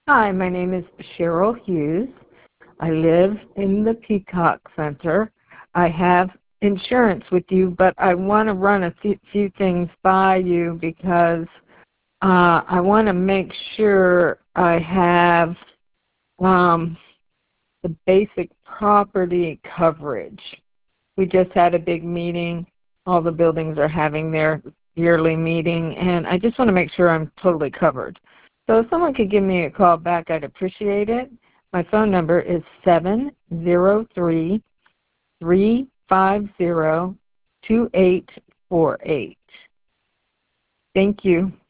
Hi, my name is Cheryl Hughes. I live in the Peacock Center. I have insurance with you, but I want to run a few things by you because I want to make sure I have the basic property coverage. We just had a big meeting. All the buildings are having their yearly meeting, and I just want to make sure I'm totally covered. So if someone could give me a call back, I'd appreciate it. My phone number is 703-350-2848. Thank you.